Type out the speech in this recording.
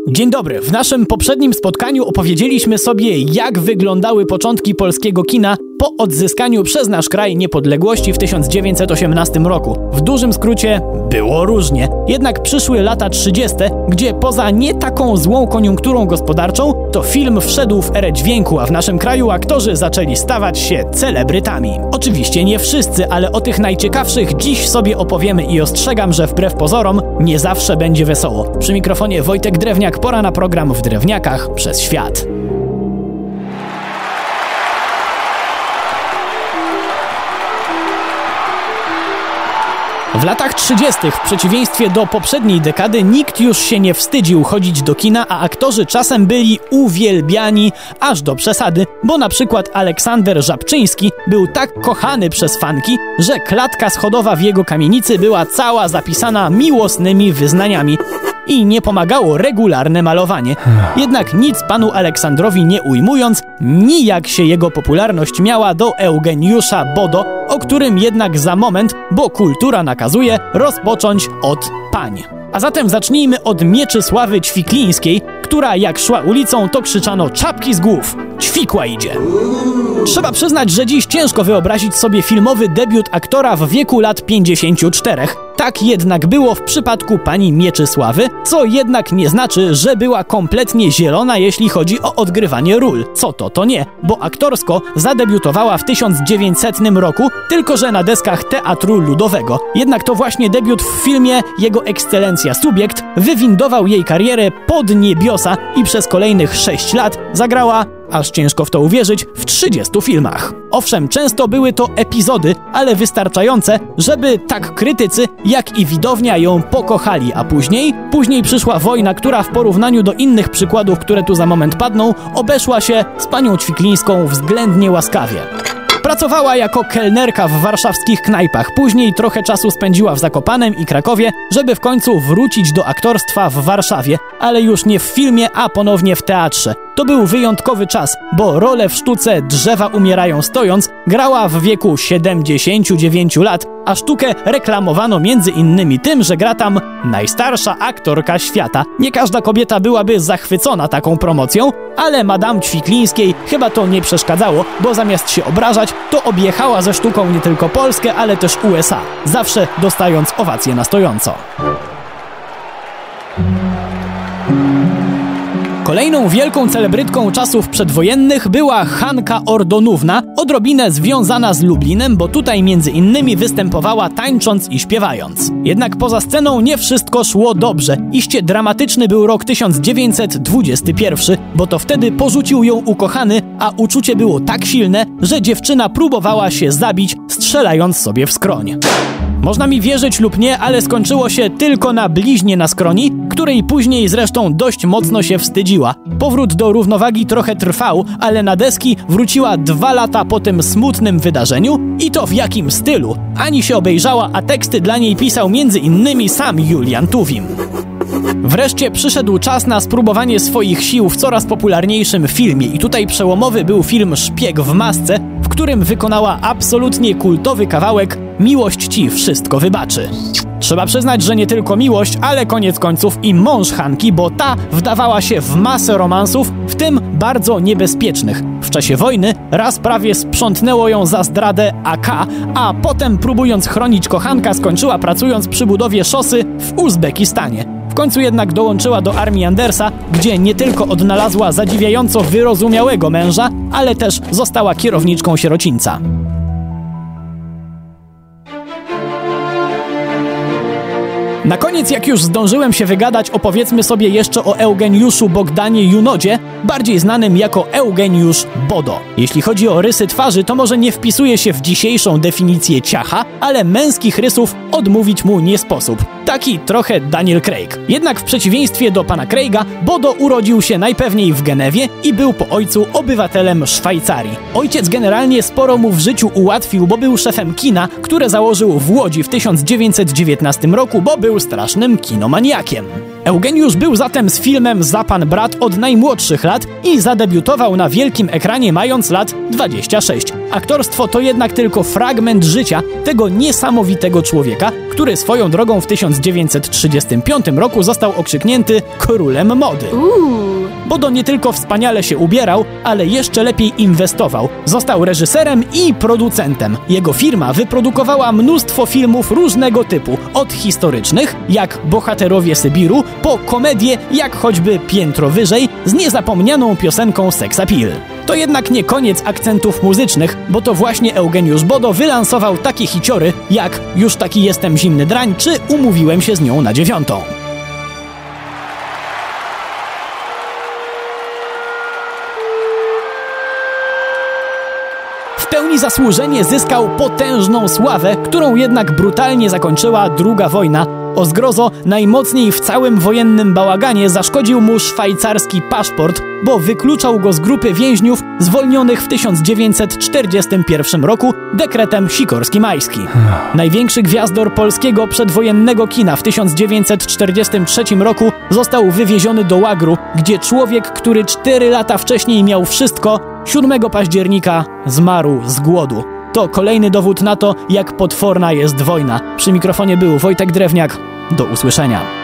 Dzień dobry. W naszym poprzednim spotkaniu opowiedzieliśmy sobie, jak wyglądały początki polskiego kina po odzyskaniu przez nasz kraj niepodległości w 1918 roku. W dużym skrócie było różnie. Jednak przyszły lata 30., gdzie poza nie taką złą koniunkturą gospodarczą, to film wszedł w erę dźwięku, a w naszym kraju aktorzy zaczęli stawać się celebrytami. Oczywiście nie wszyscy, ale o tych najciekawszych dziś sobie opowiemy i ostrzegam, że wbrew pozorom nie zawsze będzie wesoło. Przy mikrofonie Wojtek Drewniak, pora na program W Drewniakach przez świat. W latach 30. w przeciwieństwie do poprzedniej dekady nikt już się nie wstydził chodzić do kina, a aktorzy czasem byli uwielbiani aż do przesady, bo na przykład Aleksander Żabczyński był tak kochany przez fanki, że klatka schodowa w jego kamienicy była cała zapisana miłosnymi wyznaniami. I nie pomagało regularne malowanie. Jednak nic panu Aleksandrowi nie ujmując, nijak się jego popularność miała do Eugeniusza Bodo, o którym jednak za moment, bo kultura nakazuje, rozpocząć od pań. A zatem zacznijmy od Mieczysławy Ćwiklińskiej, która jak szła ulicą, to krzyczano: czapki z głów, ćwikła idzie. Trzeba przyznać, że dziś ciężko wyobrazić sobie filmowy debiut aktora w wieku lat 54. Tak jednak było w przypadku pani Mieczysławy, co jednak nie znaczy, że była kompletnie zielona, jeśli chodzi o odgrywanie ról. Co to nie, bo aktorsko zadebiutowała w 1900 roku, tylko że na deskach Teatru Ludowego. Jednak to właśnie debiut w filmie Jego Ekscelencja Subiekt wywindował jej karierę pod niebiosa i przez kolejnych 6 lat zagrała, aż ciężko w to uwierzyć, w 30 filmach. Owszem, często były to epizody, ale wystarczające, żeby tak krytycy, jak i widownia ją pokochali, a później przyszła wojna, która w porównaniu do innych przykładów, które tu za moment padną, obeszła się z panią Ćwiklińską względnie łaskawie. Pracowała jako kelnerka w warszawskich knajpach, później trochę czasu spędziła w Zakopanem i Krakowie, żeby w końcu wrócić do aktorstwa w Warszawie, ale już nie w filmie, a ponownie w teatrze. To był wyjątkowy czas, bo rolę w sztuce Drzewa umierają stojąc grała w wieku 79 lat, a sztukę reklamowano między innymi tym, że gra tam najstarsza aktorka świata. Nie każda kobieta byłaby zachwycona taką promocją, ale Madame Ćwiklińskiej chyba to nie przeszkadzało, bo zamiast się obrażać, to objechała ze sztuką nie tylko Polskę, ale też USA, zawsze dostając owację na stojąco. Kolejną wielką celebrytką czasów przedwojennych była Hanka Ordonówna, odrobinę związana z Lublinem, bo tutaj między innymi występowała tańcząc i śpiewając. Jednak poza sceną nie wszystko szło dobrze. Iście dramatyczny był rok 1921, bo to wtedy porzucił ją ukochany, a uczucie było tak silne, że dziewczyna próbowała się zabić, strzelając sobie w skroń. Można mi wierzyć lub nie, ale skończyło się tylko na bliźnie na skroni, której później zresztą dość mocno się wstydziła. Powrót do równowagi trochę trwał, ale na deski wróciła 2 lata po tym smutnym wydarzeniu i to w jakim stylu. Ani się obejrzała, a teksty dla niej pisał między innymi sam Julian Tuwim. Wreszcie przyszedł czas na spróbowanie swoich sił w coraz popularniejszym filmie i tutaj przełomowy był film Szpieg w masce, w którym wykonała absolutnie kultowy kawałek Miłość ci wszystko wybaczy. Trzeba przyznać, że nie tylko miłość, ale koniec końców i mąż Hanki, bo ta wdawała się w masę romansów, w tym bardzo niebezpiecznych. W czasie wojny raz prawie sprzątnęło ją za zdradę AK, a potem próbując chronić kochanka skończyła pracując przy budowie szosy w Uzbekistanie. W końcu jednak dołączyła do armii Andersa, gdzie nie tylko odnalazła zadziwiająco wyrozumiałego męża, ale też została kierowniczką sierocińca. Na koniec, jak już zdążyłem się wygadać, opowiedzmy sobie jeszcze o Eugeniuszu Bogdanie Junodzie, bardziej znanym jako Eugeniusz Bodo. Jeśli chodzi o rysy twarzy, to może nie wpisuje się w dzisiejszą definicję ciacha, ale męskich rysów odmówić mu nie sposób. Taki trochę Daniel Craig. Jednak w przeciwieństwie do pana Craiga, Bodo urodził się najpewniej w Genewie i był po ojcu obywatelem Szwajcarii. Ojciec generalnie sporo mu w życiu ułatwił, bo był szefem kina, które założył w Łodzi w 1919 roku, bo był strasznym kinomaniakiem. Eugeniusz był zatem z filmem Za pan brat od najmłodszych lat i zadebiutował na wielkim ekranie mając lat 26, Aktorstwo to jednak tylko fragment życia tego niesamowitego człowieka, który swoją drogą w 1935 roku został okrzyknięty królem mody. Bodo nie tylko wspaniale się ubierał, ale jeszcze lepiej inwestował. Został reżyserem i producentem. Jego firma wyprodukowała mnóstwo filmów różnego typu, od historycznych, jak Bohaterowie Sybiru, po komedie, jak choćby Piętro wyżej, z niezapomnianą piosenką Sex Appeal. To jednak nie koniec akcentów muzycznych, bo to właśnie Eugeniusz Bodo wylansował takie hiciory, jak Już taki jestem zimny drań, czy Umówiłem się z nią na 9. W pełni zasłużenie zyskał potężną sławę, którą jednak brutalnie zakończyła II wojna. O zgrozo, najmocniej w całym wojennym bałaganie zaszkodził mu szwajcarski paszport, bo wykluczał go z grupy więźniów zwolnionych w 1941 roku dekretem Sikorski-Majski. Największy gwiazdor polskiego przedwojennego kina w 1943 roku został wywieziony do łagru, gdzie człowiek, który 4 lata wcześniej miał wszystko, 7 października zmarł z głodu. To kolejny dowód na to, jak potworna jest wojna. Przy mikrofonie był Wojtek Drewniak. Do usłyszenia.